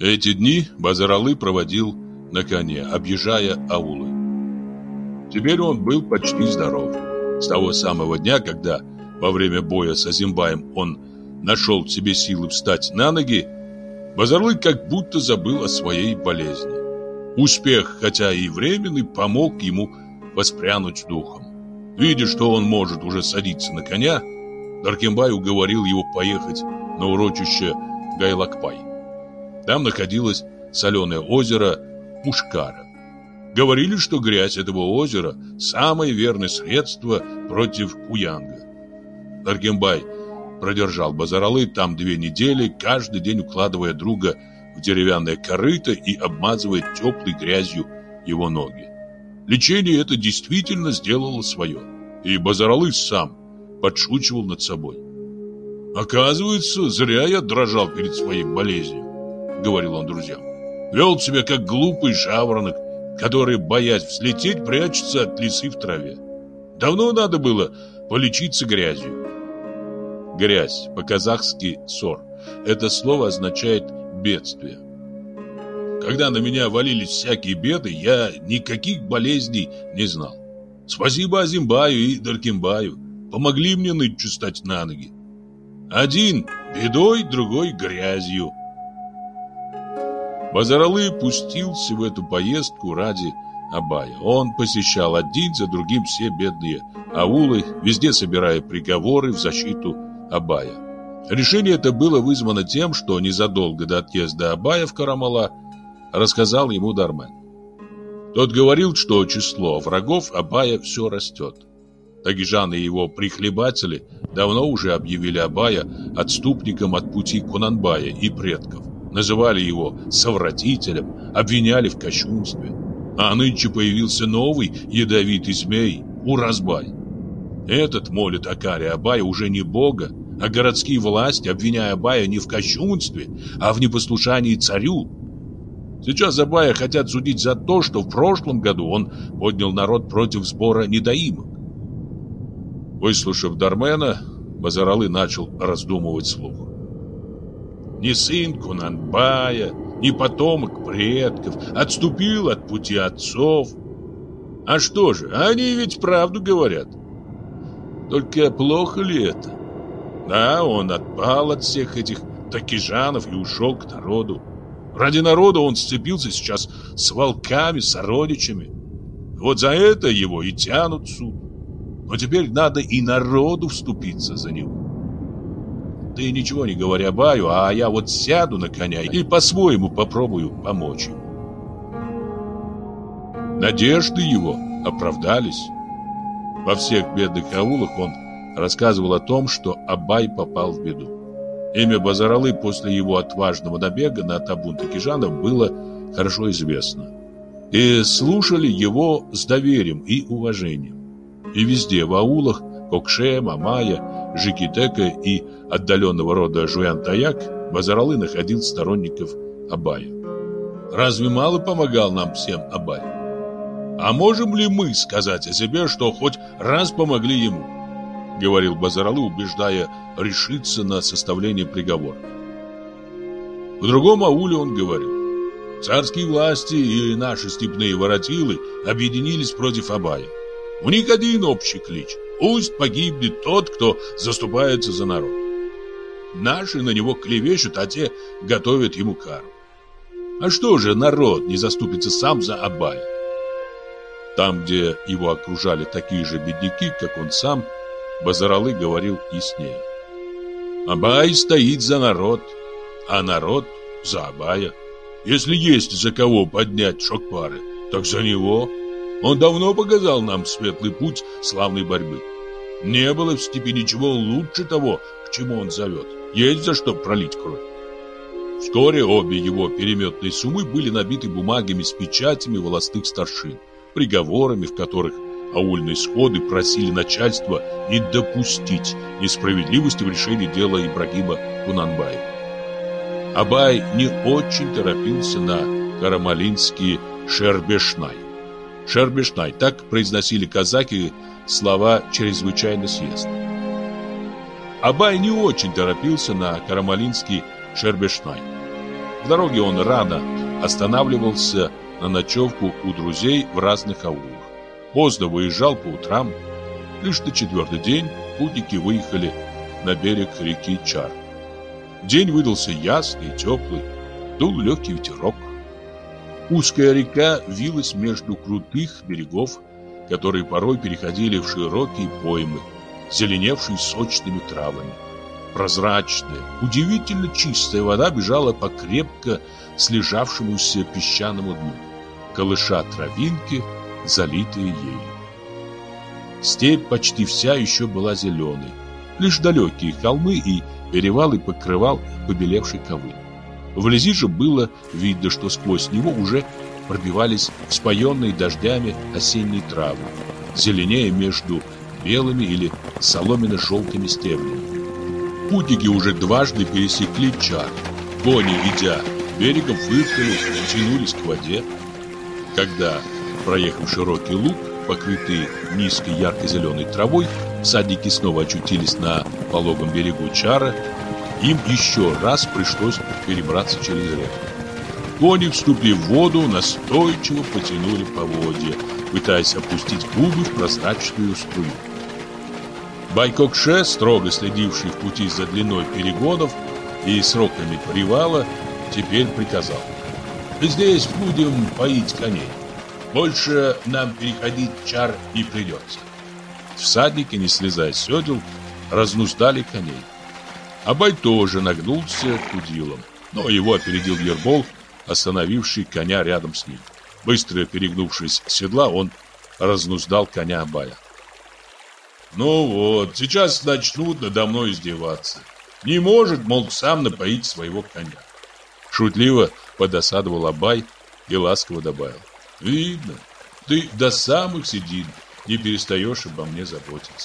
Эти дни Базаралы проводил на коне, объезжая аулы. Теперь он был почти здоров. С того самого дня, когда во время боя с Азимбаем он нашел в себе силы встать на ноги, Базаралы как будто забыл о своей болезни. Успех, хотя и временный, помог ему воспрянуть духом. Видя, что он может уже садиться на коня, Даркембай уговорил его поехать на урочище Гайлакпай. Там находилось соленое озеро Пушкара. Говорили, что грязь этого озера – самое верное средство против куянга. Даркембай продержал Базаралы там 2 недели, каждый день укладывая друга в деревянное корыто и обмазывая теплой грязью его ноги. Лечение это действительно сделало свое, и Базаралы сам подшучивал над собой. «Оказывается, зря я дрожал перед своей болезнью», — говорил он друзьям. «Вел себя как глупый жаворонок, который, боясь взлететь, прячется от лисы в траве. Давно надо было полечиться грязью». Грязь, по-казахски сор. Это слово означает бедствие. Когда на меня валились всякие беды, я никаких болезней не знал. Спасибо Азимбаю и Даркембаю. Помогли мне нынче стать на ноги. Один бедой, другой грязью. Базаралы пустился в эту поездку ради Абая. Он посещал один за другим все бедные аулы, везде собирая приговоры в защиту Абая. Решение это было вызвано тем, что незадолго до отъезда Абая в Карамала рассказал ему Дармен. Тот говорил, что число врагов Абая все растет. Тагижан и его прихлебатели давно уже объявили Абая отступником от пути Кунанбая и предков. Называли его совратителем, обвиняли в кощунстве. А нынче появился новый ядовитый змей Уразбай. Этот молит о каре Абая уже не бога, а городские власти, обвиняя Абая не в кощунстве, а в непослушании царю. Сейчас Абая хотят судить за то, что в прошлом году он поднял народ против сбора недоимок. Выслушав Дармена, Базаралы начал раздумывать вслух. Ни сын Кунанбая, ни потомок предков отступил от пути отцов. А что же, они ведь правду говорят. Только плохо ли это? Да, он отпал от всех этих такижанов и ушел к народу. Ради народа он сцепился сейчас с волками, сородичами. Вот за это его и тянут в суд. Но теперь надо и народу вступиться за него. Ты ничего не говори Абаю, а я вот сяду на коня и по-своему попробую помочь ему. Надежды его оправдались. Во всех бедных аулах он рассказывал о том, что Абай попал в беду. Имя Базаралы после его отважного набега на табун такижанов было хорошо известно. И слушали его с доверием и уважением. И везде в аулах Кокше, Мамая, Жикитека и отдаленного рода Жуян-Таяк Базаралы находил сторонников Абая. Разве мало помогал нам всем Абай? А можем ли мы сказать о себе, что хоть раз помогли ему? Говорил Базаралы, убеждая решиться на составление приговора. В другом ауле он говорил: царские власти и наши степные воротилы объединились против Абая. У них один общий клич: пусть погибнет тот, кто заступается за народ. Наши на него клевещут, а те готовят ему кару. А что же народ не заступится сам за Абая? Там, где его окружали такие же бедняки, как он сам, Базаралы говорил яснее. Абай стоит за народ, а народ за Абая. Если есть за кого поднять Шокпары, так за него. Он давно показал нам светлый путь славной борьбы. Не было в степи ничего лучше того, к чему он зовет. Есть за что пролить кровь. Вскоре обе его переметные суммы были набиты бумагами с печатями волостных старшин, приговорами, в которых аульные сходы просили начальство не допустить несправедливости в решении дела Ибрагима Кунанбая. Абай не очень торопился на Карамалинский Шербешнай. Шербешнай, так произносили казаки слова «чрезвычайно съезд». Абай не очень торопился на Карамалинский Шербешнай. В дороге он рано останавливался на ночевку у друзей в разных аулах. Поздно выезжал по утрам. Лишь на 4-й день путники выехали на берег реки Чар. День выдался ясный и теплый, дул легкий ветерок. Узкая река вилась между крутых берегов, которые порой переходили в широкие поймы, зеленевшие сочными травами. Прозрачная, удивительно чистая вода бежала по крепко слежавшемуся песчаному дну, колыша травинки, залитые ею. Степь почти вся еще была зеленой. Лишь далекие холмы и перевалы покрывал побелевший ковыль. Вблизи же было видно, что сквозь него уже пробивались вспоенные дождями осенние травы, зеленее между белыми или соломенно-желтыми стеблями. Путники уже дважды пересекли Чар. Кони, идя берегом, фыркали, тянулись к воде. Когда, проехав широкий луг, покрытый низкой ярко-зеленой травой, всадники снова очутились на пологом берегу Чара, им еще раз пришлось перебраться через реку. Кони, вступив в воду, настойчиво потянули поводья, пытаясь опустить губы в прозрачную струю. Байкокше, строго следивший в пути за длиной перегонов и сроками привала, теперь приказал: «Здесь будем поить коней. Больше нам переходить Чар не придется». Всадники, не слезая с седел, разнуздали коней. Абай тоже нагнулся к удилам, но его опередил Ербол, остановивший коня рядом с ним. Быстро перегнувшись с седла, он разнуздал коня Абая. «Ну вот, сейчас начнут надо мной издеваться. Не может, мол, сам напоить своего коня». Шутливо подосадовал Абай и ласково добавил: «Видно, ты до самых седин не перестаешь обо мне заботиться».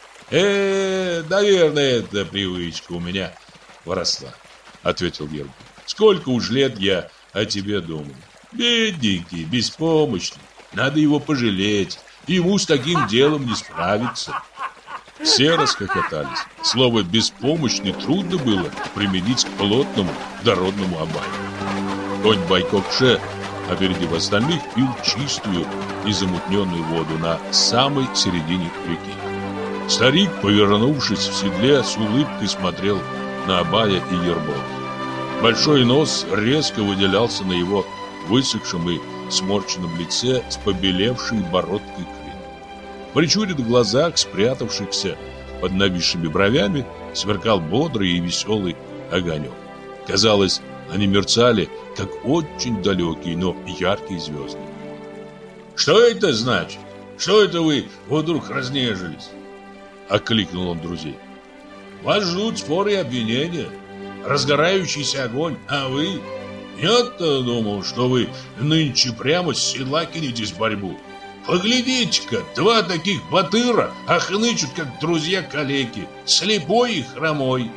Наверное, эта привычка у меня выросла», — ответил Ербол. «Сколько уж лет я о тебе думаю. Бедненький, беспомощный, надо его пожалеть, ему с таким делом не справиться». Все расхохотались. Слово «беспомощный» трудно было применить к плотному, дородному Абаю. Конь Байкокше, опередив остальных, пил чистую, незамутненную воду на самой середине реки. Старик, повернувшись в седле, с улыбкой смотрел на Абая и Ербола. Большой нос резко выделялся на его высохшем и сморщенном лице с побелевшей бородкой клин. В прищуренных глазах, спрятавшихся под нависшими бровями, сверкал бодрый и веселый огонек. Казалось, они мерцали, как очень далекие, но яркие звезды. «Что это значит? Что это вы вдруг разнежились?» — окликнул он друзей. «Вас ждут споры и обвинения, разгорающийся огонь, а вы... Я-то думал, что вы нынче прямо с седла кинетесь в борьбу. Поглядите-ка, два таких батыра охнычут, как друзья-калеки, слепой и хромой».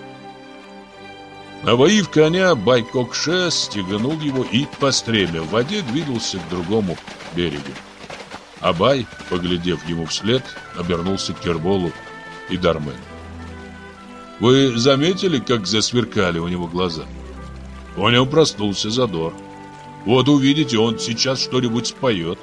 Навоив коня, Байкокше стегнул его и, постремя в воде, двинулся к другому берегу. Абай, поглядев ему вслед, обернулся к Ерболу и Дармену. «Вы заметили, как засверкали у него глаза? У него проснулся задор. Вот увидите, он сейчас что-нибудь споет».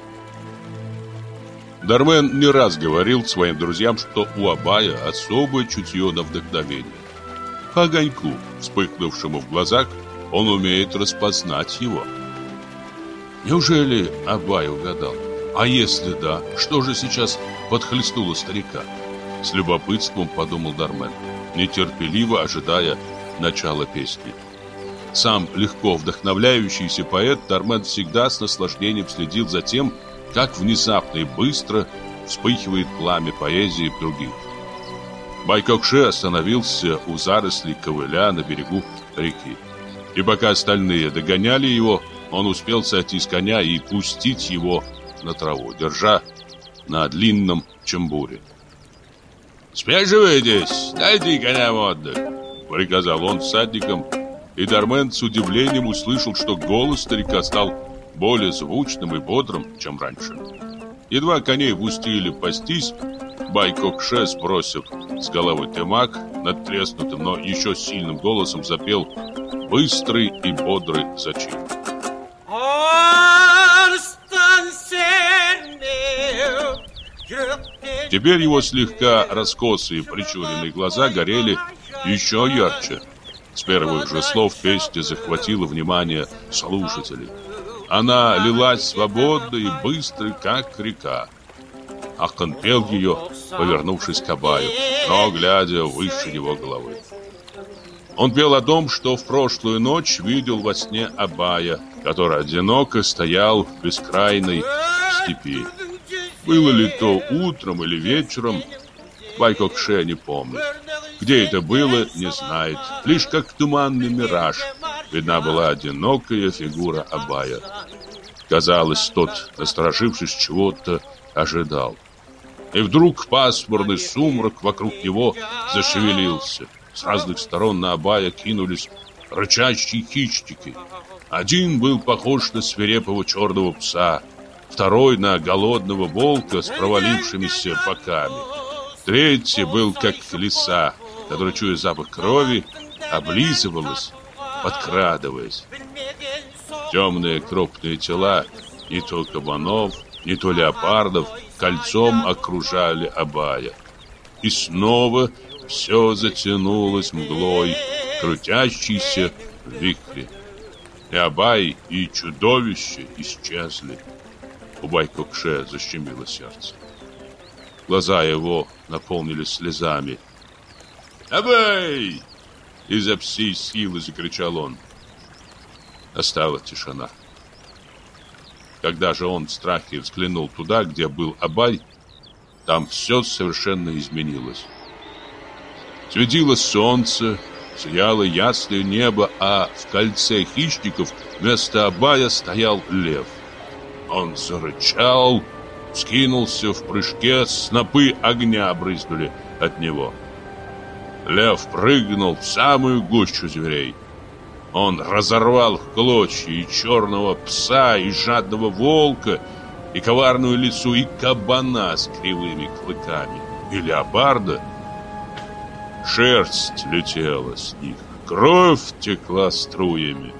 Дармен не раз говорил своим друзьям, что у Абая особое чутье на вдохновение. По огоньку, вспыхнувшему в глазах, он умеет распознать его. Неужели Абай угадал? А если да, что же сейчас подхлестнуло старика? С любопытством подумал Дармен, нетерпеливо ожидая начала песни. Сам легко вдохновляющийся поэт, Дармен всегда с наслаждением следил за тем, как внезапно и быстро вспыхивает пламя поэзии в других. Байкокше остановился у зарослей ковыля на берегу реки. И пока остальные догоняли его, он успел сойти с коня и пустить его на траву, держа на длинном чамбуре. «Спешивайтесь, дайте коня в отдых», — приказал он всадникам, и Дармен с удивлением услышал, что голос старика стал более звучным и бодрым, чем раньше. Едва коней пустили пастись, Байкокше, сбросив с головы тымак, надтреснутым, но еще сильным голосом запел быстрый и бодрый зачин. Теперь его слегка раскосые прищуренные глаза горели еще ярче. С первых же слов песня захватила внимание слушателей. Она лилась свободно и быстро, как река. Акон пел ее, повернувшись к Абаю, но глядя выше его головы. Он пел о том, что в прошлую ночь видел во сне Абая, который одиноко стоял в бескрайной степи. Было ли то утром или вечером, Байкокше не помнит. Где это было, не знает. Лишь как туманный мираж видна была одинокая фигура Абая. Казалось, тот, насторожившись, чего-то ожидал. И вдруг пасмурный сумрак вокруг него зашевелился. С разных сторон на Абая кинулись рычащие хищники. Один был похож на свирепого черного пса, второй на голодного волка с провалившимися боками. Третий был как лиса, которая, чуя запах крови, облизывалась, подкрадываясь. Темные крупные тела, не то кабанов, не то леопардов, кольцом окружали Абая. И снова все затянулось мглой, крутящейся в вихре. И Абай, и чудовище исчезли. У Байкокше защемило сердце. Глаза его наполнились слезами. «Абай!» — изо всей силы закричал он. Настала тишина. Когда же он в страхе взглянул туда, где был Абай, там все совершенно изменилось. Светило солнце, сияло ясное небо, а в кольце хищников вместо Абая стоял лев. Он зарычал, вскинулся в прыжке, снопы огня брызнули от него. Лев прыгнул в самую гущу зверей. Он разорвал в клочья и черного пса, и жадного волка, и коварную лису, и кабана с кривыми клыками, и леопарда. Шерсть летела с них, кровь текла струями.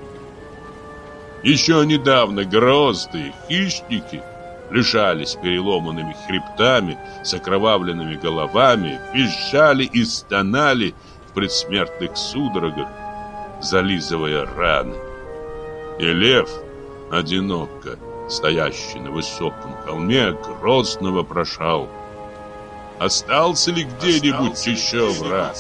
Еще недавно грозные хищники лежались переломанными хребтами, с окровавленными головами, визжали и стонали в предсмертных судорогах, зализывая раны. И лев, одиноко стоящий на высоком холме, грозно вопрошал: остался ли где-нибудь еще враг?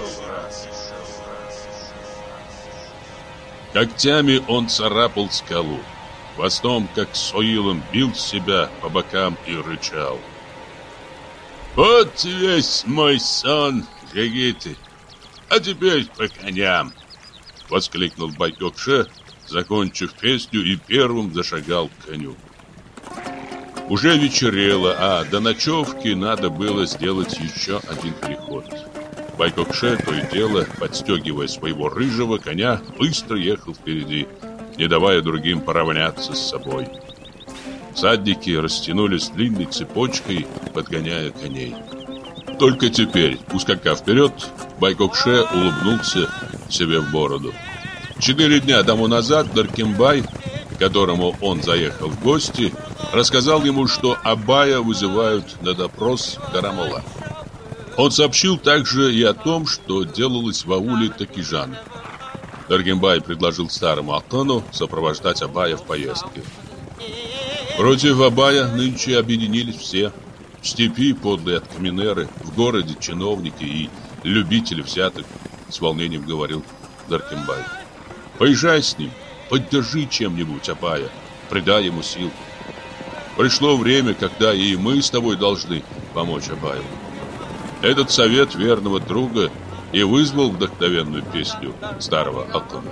Когтями он царапал скалу, хвостом, как соилом, бил себя по бокам и рычал: вот весь мой сон, джигиты, а теперь по коням! Воскликнул Байкокше, закончив песню, и первым зашагал к коню. Уже вечерело, а до ночевки надо было сделать еще один переход. Байкокше, то и дело, подстегивая своего рыжего коня, быстро ехал впереди, не давая другим поравняться с собой. Всадники растянулись длинной цепочкой, подгоняя коней. Только теперь, ускакав вперед, Байкокше улыбнулся себе в бороду. 4 дня тому назад Даркембай, к которому он заехал в гости, рассказал ему, что Абая вызывают на допрос в Карамола. Он сообщил также и о том, что делалось в ауле Такижан. Даркембай предложил старому Акану сопровождать Абая в поездке. Против Абая нынче объединились все. В степи подлые откаменеры, в городе чиновники и любители взяток, с волнением говорил Даркембай. Поезжай с ним, поддержи чем-нибудь Абая, придай ему сил. Пришло время, когда и мы с тобой должны помочь Абаю. Этот совет верного друга и вызвал вдохновенную песню старого Акана.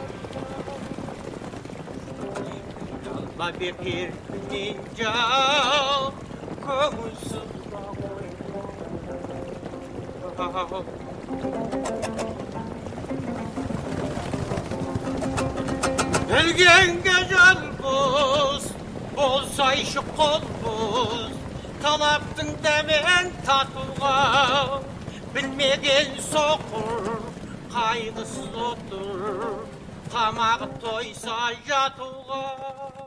Ölgenge жалбыз, болса іші қолбыз, талаптың дәмен татуға, білмеген соқыр, қайғысыз отыр, тамақ тойса жатуға.